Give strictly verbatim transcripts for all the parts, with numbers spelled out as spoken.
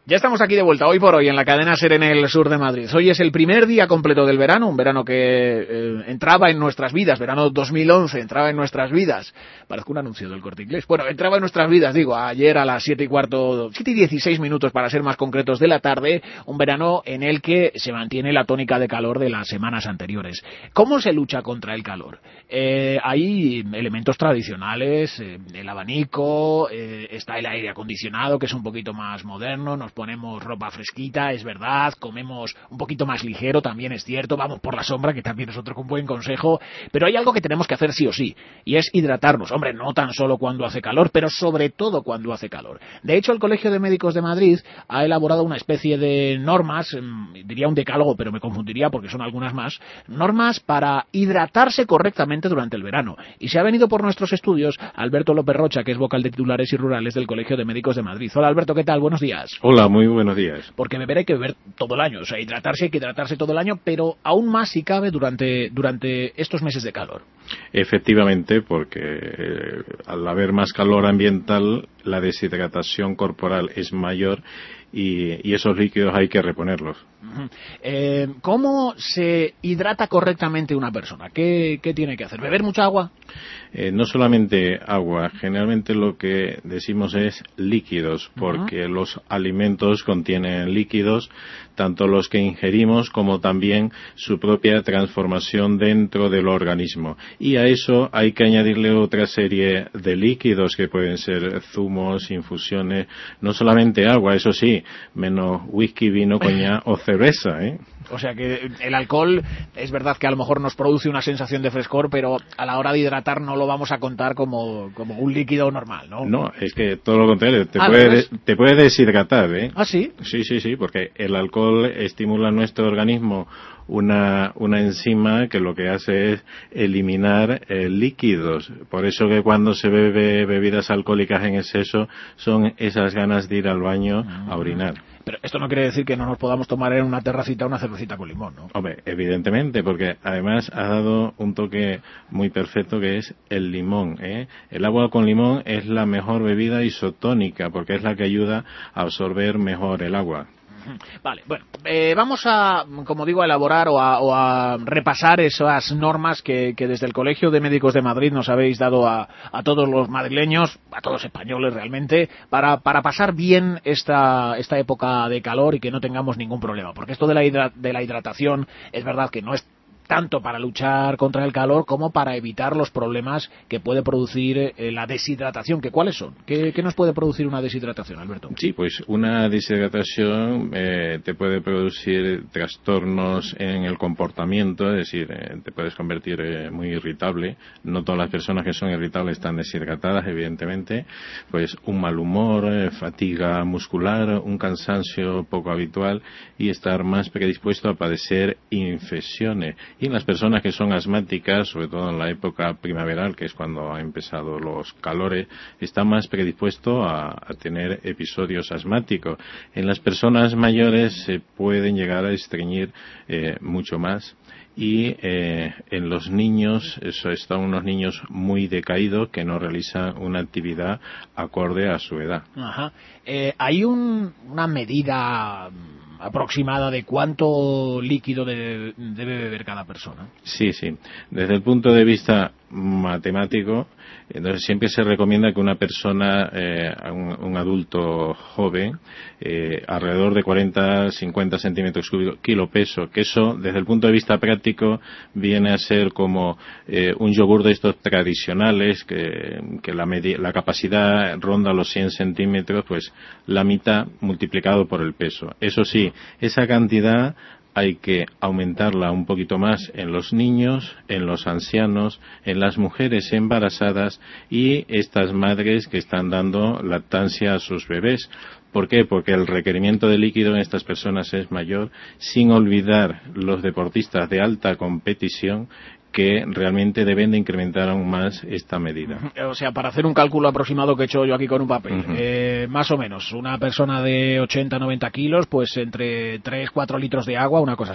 Ya estamos aquí de vuelta, hoy por hoy, en la cadena SER en el sur de Madrid. Hoy es el primer día completo del verano, un verano que eh, entraba en nuestras vidas, verano dos mil once, entraba en nuestras vidas. Parezco un anuncio del Corte Inglés. Bueno, entraba en nuestras vidas, digo, ayer a las siete y cuarto, siete y dieciséis minutos para ser más concretos de la tarde, un verano en el que se mantiene la tónica de calor de las semanas anteriores. ¿Cómo se lucha contra el calor? Eh, hay elementos tradicionales, eh, el abanico, eh, está el aire acondicionado, que es un poquito más moderno, nos ponemos ropa fresquita, es verdad, comemos un poquito más ligero, también es cierto, vamos por la sombra, que también es otro buen consejo, pero hay algo que tenemos que hacer sí o sí, y es hidratarnos. Hombre, no tan solo cuando hace calor, pero sobre todo cuando hace calor. De hecho, el Colegio de Médicos de Madrid ha elaborado una especie de normas, diría un decálogo, pero me confundiría porque son algunas más, normas para hidratarse correctamente durante el verano. Y se ha venido por nuestros estudios Alberto López Rocha, que es vocal de titulares y rurales del Colegio de Médicos de Madrid. Hola Alberto, ¿qué tal? Buenos días. Hola, muy buenos días. Porque beber hay que beber todo el año, o sea, hidratarse hay que hidratarse todo el año, pero aún más si cabe durante, durante estos meses de calor. Efectivamente, porque eh, al haber más calor ambiental, la deshidratación corporal es mayor y, y esos líquidos hay que reponerlos. Uh-huh. Eh, ¿Cómo se hidrata correctamente una persona? ¿Qué, qué tiene que hacer? ¿Beber mucha agua? Eh, no solamente agua, generalmente lo que decimos es líquidos, porque uh-huh. los alimentos contienen líquidos, tanto los que ingerimos como también su propia transformación dentro del organismo. Y a eso hay que añadirle otra serie de líquidos que pueden ser zumos, infusiones, no solamente agua, eso sí, menos whisky, vino, coñac o cerveza, ¿eh? O sea que el alcohol es verdad que a lo mejor nos produce una sensación de frescor, pero a la hora de hidratar no lo vamos a contar como, como un líquido normal, ¿no? No, es que todo lo contrario, te, ah, puede, te puede deshidratar, ¿eh? ¿Ah, sí? Sí, sí, sí, porque el alcohol estimula en nuestro organismo una, una enzima que lo que hace es eliminar eh, líquidos. Por eso que cuando se bebe bebidas alcohólicas en exceso son esas ganas de ir al baño uh-huh. a orinar. Pero esto no quiere decir que no nos podamos tomar en una terracita una cervecita con limón, ¿no? Hombre, evidentemente, porque además ha dado un toque muy perfecto que es el limón, ¿eh? El agua con limón es la mejor bebida isotónica porque es la que ayuda a absorber mejor el agua. Vale, bueno, eh, vamos a, como digo, a elaborar o a, o a repasar esas normas que, que desde el Colegio de Médicos de Madrid nos habéis dado a, a todos los madrileños, a todos los españoles realmente, para, para pasar bien esta, esta época de calor y que no tengamos ningún problema. Porque esto de la, hidra- de la hidratación es verdad que no es tanto para luchar contra el calor como para evitar los problemas que puede producir eh, la deshidratación. ¿Que cuáles son? ¿Qué, ¿Qué nos puede producir una deshidratación, Alberto? Sí, pues una deshidratación eh, te puede producir trastornos en el comportamiento, es decir, eh, te puedes convertir eh, muy irritable. No todas las personas que son irritables están deshidratadas, evidentemente. Pues un mal humor, eh, fatiga muscular, un cansancio poco habitual y estar más predispuesto a padecer infecciones. Y en las personas que son asmáticas, sobre todo en la época primaveral, que es cuando han empezado los calores, están más predispuestos a, a tener episodios asmáticos. En las personas mayores se pueden llegar a estreñir eh, mucho más. Y eh, en los niños, eso están unos niños muy decaídos que no realizan una actividad acorde a su edad. Ajá. Eh, ¿Hay un, una medida aproximada de cuánto líquido de, debe beber cada persona? Sí, sí. Desde el punto de vista matemático, entonces siempre se recomienda que una persona, eh, un, un adulto joven, eh, alrededor de cuarenta a cincuenta centímetros cúbicos, kilo peso, que eso desde el punto de vista práctico viene a ser como eh, un yogur de estos tradicionales, que, que la, media, la capacidad ronda los cien centímetros, pues la mitad multiplicado por el peso. Eso sí, esa cantidad hay que aumentarla un poquito más en los niños, en los ancianos, en las mujeres embarazadas y estas madres que están dando lactancia a sus bebés. ¿Por qué? Porque el requerimiento de líquido en estas personas es mayor, sin olvidar los deportistas de alta competición que realmente deben de incrementar aún más esta medida. O sea, para hacer un cálculo aproximado que he hecho yo aquí con un papel, uh-huh. eh, más o menos, una persona de ochenta a noventa kilos, pues entre tres a cuatro litros de agua, una cosa así.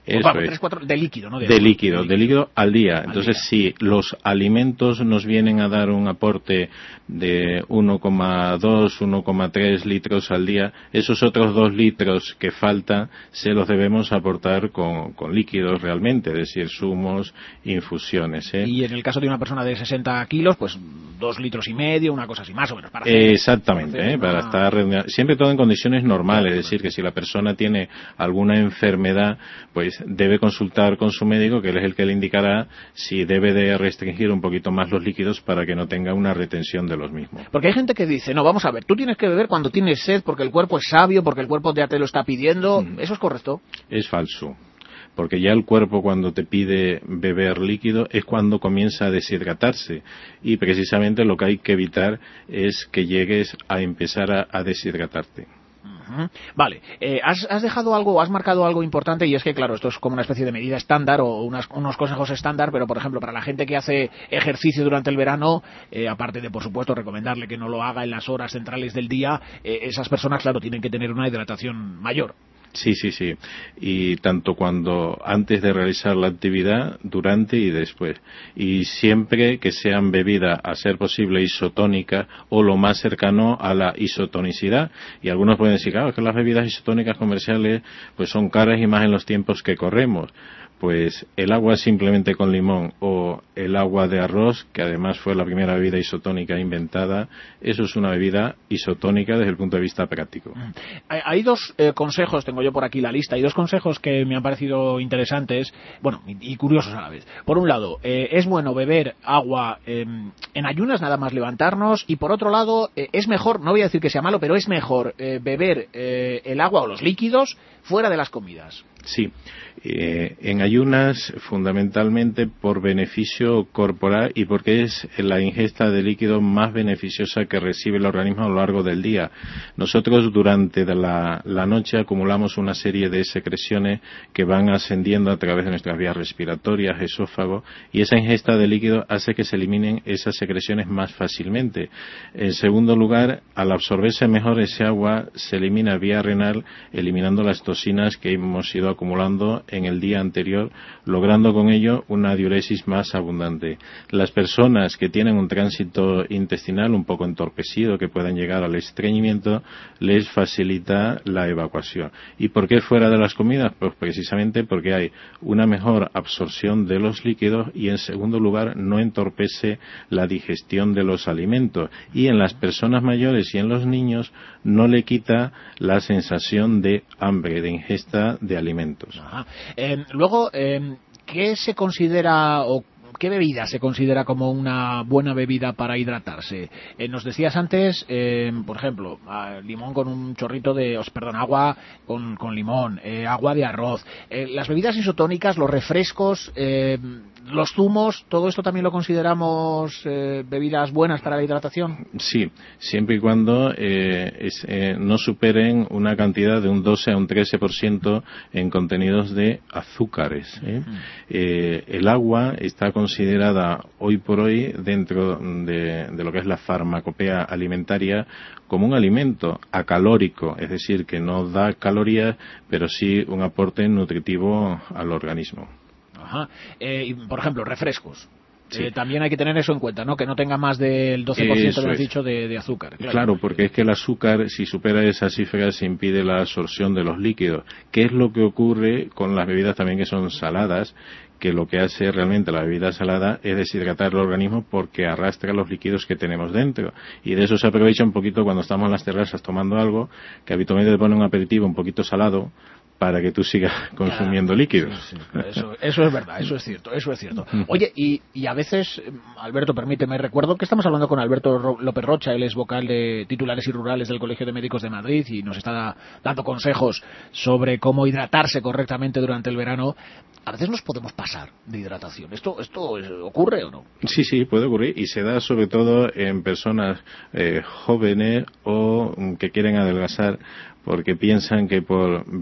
Pues vamos, tres, cuatro, de líquido, ¿no? De, de líquido, de líquido al día. Al Entonces, día. si los alimentos nos vienen a dar un aporte de uno coma dos, uno coma tres litros al día, esos otros dos litros que faltan se los debemos aportar con, con líquidos realmente, es decir, zumos, infusiones. ¿eh? Y en el caso de una persona de sesenta kilos, pues dos litros y medio, una cosa así, más o menos. Para eh, exactamente, para, ¿eh? para una... estar siempre todo en condiciones normales, es decir, que si la persona tiene alguna enfermedad, pues debe consultar con su médico, que él es el que le indicará si debe de restringir un poquito más los líquidos para que no tenga una retención de los mismos. Porque hay gente que dice, no, vamos a ver, tú tienes que beber cuando tienes sed porque el cuerpo es sabio, porque el cuerpo ya te lo está pidiendo. Mm. ¿Eso es correcto? Es falso. Porque ya el cuerpo, cuando te pide beber líquido, es cuando comienza a deshidratarse. Y precisamente lo que hay que evitar es que llegues a empezar a, a deshidratarte. Uh-huh. Vale, eh, has, has dejado algo, has marcado algo importante, y es que, claro, esto es como una especie de medida estándar o unas, unos consejos estándar, pero, por ejemplo, para la gente que hace ejercicio durante el verano, eh, aparte de, por supuesto, recomendarle que no lo haga en las horas centrales del día, eh, esas personas, claro, tienen que tener una hidratación mayor. Sí, sí, sí. Y tanto cuando antes de realizar la actividad, durante y después. Y siempre que sean bebidas, a ser posible, isotónicas o lo más cercano a la isotonicidad. Y algunos pueden decir, claro, que las bebidas isotónicas comerciales pues son caras y más en los tiempos que corremos. Pues el agua simplemente con limón o el agua de arroz, que además fue la primera bebida isotónica inventada, eso es una bebida isotónica desde el punto de vista práctico. Hay dos eh, consejos, tengo yo por aquí la lista, hay dos consejos que me han parecido interesantes, bueno, y, y curiosos a la vez. Por un lado, eh, es bueno beber agua eh, en ayunas, nada más levantarnos, y por otro lado, eh, es mejor, no voy a decir que sea malo, pero es mejor eh, beber eh, el agua o los líquidos fuera de las comidas. Sí, eh, en ayunas fundamentalmente por beneficio corporal y porque es la ingesta de líquido más beneficiosa que recibe el organismo a lo largo del día. Nosotros durante la, la noche acumulamos una serie de secreciones que van ascendiendo a través de nuestras vías respiratorias, esófago, y esa ingesta de líquido hace que se eliminen esas secreciones más fácilmente. En segundo lugar, al absorberse mejor ese agua, se elimina vía renal, eliminando las toxinas que hemos ido acumulando en el día anterior, logrando con ello una diuresis más abundante. Las personas que tienen un tránsito intestinal un poco entorpecido, que puedan llegar al estreñimiento, les facilita la evacuación. ¿Y por qué fuera de las comidas? Pues precisamente porque hay una mejor absorción de los líquidos y, en segundo lugar, no entorpece la digestión de los alimentos. Y en las personas mayores y en los niños no le quita la sensación de hambre, de ingesta de alimentos. Ajá. Eh, luego, eh, ¿qué se considera o qué bebida se considera como una buena bebida para hidratarse? Eh, nos decías antes, eh, por ejemplo, eh, limón con un chorrito de, os, perdón, agua con, con limón, eh, agua de arroz. Eh, las bebidas isotónicas, los refrescos, eh, los zumos, ¿todo esto también lo consideramos eh, bebidas buenas para la hidratación? Sí, siempre y cuando eh, es, eh, no superen una cantidad de un doce a un trece por ciento en contenidos de azúcares. ¿eh? Mm. Eh, el agua está considerada hoy por hoy dentro de, de lo que es la farmacopea alimentaria como un alimento acalórico, es decir, que no da calorías, pero sí un aporte nutritivo al organismo. Ajá. Eh, y, por ejemplo, refrescos. Sí. Eh, también hay que tener eso en cuenta, ¿no? Que no tenga más del doce por ciento, que has dicho, de, de azúcar. Claro. claro, porque es que el azúcar, si supera esas cifras, impide la absorción de los líquidos. ¿Qué es lo que ocurre con las bebidas también que son saladas? Que lo que hace realmente la bebida salada es deshidratar el organismo porque arrastra los líquidos que tenemos dentro. Y de eso se aprovecha un poquito cuando estamos en las terrazas tomando algo, que habitualmente te pone un aperitivo un poquito salado, para que tú sigas consumiendo ah, líquidos. Sí, sí. Eso, eso es verdad, eso es cierto, eso es cierto. Oye, y, y a veces, Alberto, permíteme, recuerdo que estamos hablando con Alberto López Rocha, él es vocal de titulares y rurales del Colegio de Médicos de Madrid y nos está dando consejos sobre cómo hidratarse correctamente durante el verano. A veces nos podemos pasar de hidratación. ¿Esto, esto ocurre o no? Sí, sí, puede ocurrir y se da sobre todo en personas eh, jóvenes o que quieren adelgazar, porque piensan que por beber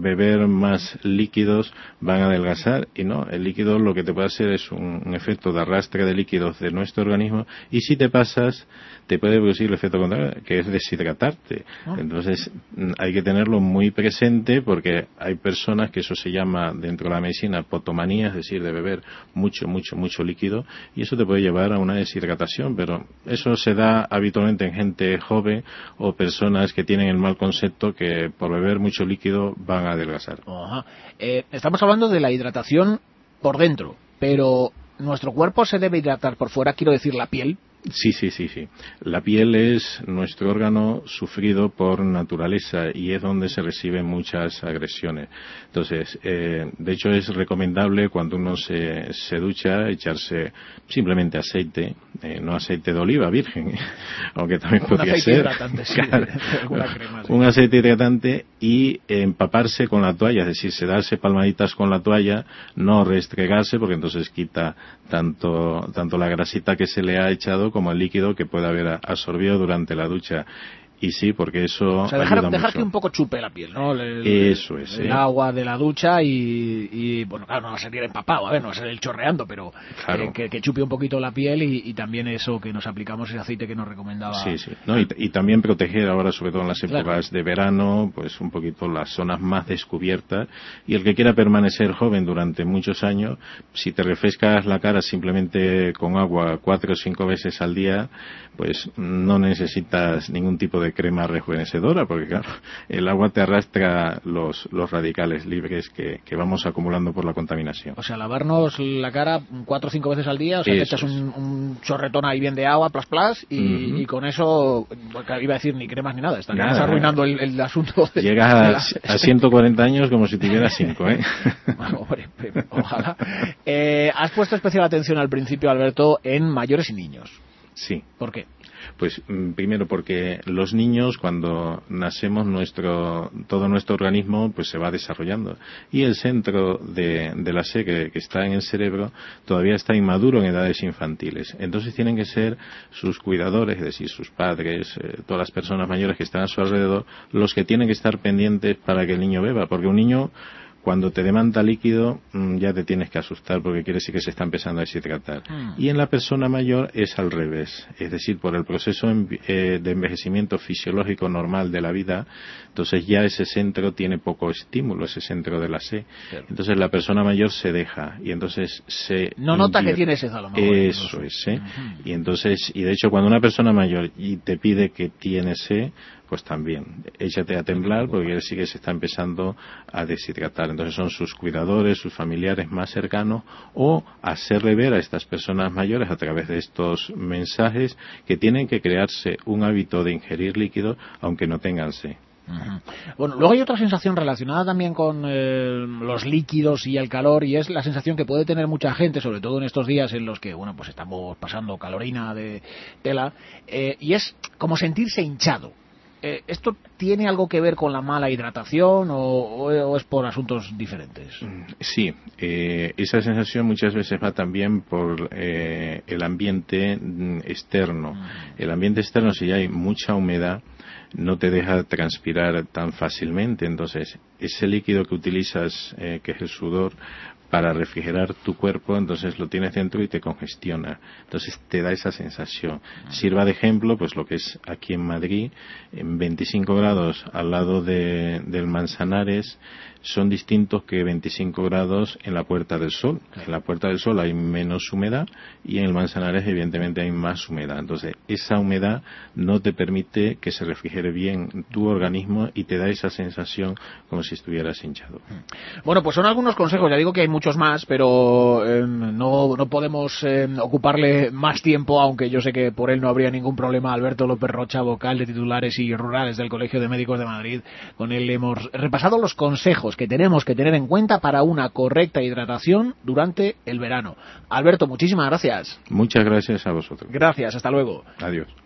beber más líquidos van a adelgazar, y no, el líquido lo que te puede hacer es un, un efecto de arrastre de líquidos de nuestro organismo, y si te pasas te puede producir el efecto contrario, que es deshidratarte. Oh. Entonces hay que tenerlo muy presente, porque hay personas que eso se llama dentro de la medicina potomanía, es decir, de beber mucho, mucho, mucho líquido, y eso te puede llevar a una deshidratación, pero eso se da habitualmente en gente joven o personas que tienen el mal concepto que por beber mucho líquido van a adelgazar. Ajá. Eh, estamos hablando de la hidratación por dentro, pero ¿nuestro cuerpo se debe hidratar por fuera? Quiero decir, la piel. Sí, sí, sí, sí. La piel es nuestro órgano sufrido por naturaleza y es donde se reciben muchas agresiones. Entonces, eh, de hecho es recomendable cuando uno se, se ducha echarse simplemente aceite, eh, no aceite de oliva virgen, aunque también podría ser. Hidratante, sí, claro, crema, sí. Un aceite hidratante y empaparse con la toalla, es decir, se darse palmaditas con la toalla, no restregarse, porque entonces quita tanto, tanto la grasita que se le ha echado como el líquido que puede haber absorbido durante la ducha. Y sí, porque eso o sea, dejar, ayuda dejar mucho. que un poco chupe la piel, ¿no? El, eso es. El ¿eh? agua de la ducha y, y, bueno, claro, no va a salir empapado, a ver, no va a ser el chorreando, pero claro. eh, que, que chupe un poquito la piel y, y también eso que nos aplicamos, ese aceite que nos recomendaba. Sí, sí. No, y, y también proteger ahora, sobre todo en las épocas claro. de verano, pues un poquito las zonas más descubiertas. Y el que quiera permanecer joven durante muchos años, si te refrescas la cara simplemente con agua cuatro o cinco veces al día, pues no necesitas ningún tipo de crema rejuvenecedora, porque claro, el agua te arrastra los, los radicales libres que, que vamos acumulando por la contaminación. O sea, lavarnos la cara cuatro o cinco veces al día, o sea, te echas un, un chorretón ahí bien de agua, plas plas, y, uh-huh. y con eso, iba a decir ni cremas ni nada, estaríamos nada, arruinando el, el asunto. De, Llegas de la... a ciento cuarenta años como si tuvieras cinco, ¿eh? Bueno, hombre, ojalá. Eh, has puesto especial atención al principio, Alberto, en mayores y niños. Sí. ¿Por qué? Pues primero porque los niños, cuando nacemos, nuestro todo nuestro organismo pues se va desarrollando, y el centro de, de la C que, que está en el cerebro todavía está inmaduro en edades infantiles. Entonces tienen que ser sus cuidadores, es decir, sus padres, eh, todas las personas mayores que están a su alrededor, los que tienen que estar pendientes para que el niño beba, porque un niño, cuando te demanda líquido, ya te tienes que asustar, porque quiere decir que se está empezando a deshidratar. Mm. Y en la persona mayor es al revés. Es decir, por el proceso de envejecimiento fisiológico normal de la vida, entonces ya ese centro tiene poco estímulo, ese centro de la C. Claro. Entonces la persona mayor se deja, y entonces se... No nota que tiene sed a lo mejor. Eso es, ¿eh? Uh-huh. Y entonces, y de hecho cuando una persona mayor y te pide que tiene sed, pues también, échate a temblar, porque quiere decir que se está empezando a deshidratar. Entonces son sus cuidadores, sus familiares más cercanos, o hacerle ver a estas personas mayores a través de estos mensajes que tienen que crearse un hábito de ingerir líquido aunque no tengan sed. Uh-huh. Bueno, luego hay otra sensación relacionada también con eh, los líquidos y el calor, y es la sensación que puede tener mucha gente, sobre todo en estos días en los que, bueno, pues estamos pasando calorina de tela, eh, y es como sentirse hinchado. Eh, ¿Esto tiene algo que ver con la mala hidratación o, o, o es por asuntos diferentes? Sí, eh, esa sensación muchas veces va también por eh, el ambiente externo. Uh-huh. El ambiente externo, si hay mucha humedad, no te deja transpirar tan fácilmente, entonces ese líquido que utilizas, eh, que es el sudor, para refrigerar tu cuerpo, entonces lo tienes dentro y te congestiona, entonces te da esa sensación. Sirva de ejemplo pues lo que es aquí en Madrid, en veinticinco grados al lado de, del Manzanares son distintos que veinticinco grados en la Puerta del Sol. En la Puerta del Sol hay menos humedad y en el Manzanares evidentemente hay más humedad. Entonces esa humedad no te permite que se refrigere bien tu organismo y te da esa sensación como si estuvieras hinchado. Bueno, pues son algunos consejos, ya digo que hay muchos más, pero eh, no, no podemos eh, ocuparle más tiempo, aunque yo sé que por él no habría ningún problema. Alberto López Rocha, vocal de titulares y rurales del Colegio de Médicos de Madrid. Con él hemos repasado los consejos que tenemos que tener en cuenta para una correcta hidratación durante el verano. Alberto, muchísimas gracias. Muchas gracias a vosotros. Gracias, hasta luego. Adiós.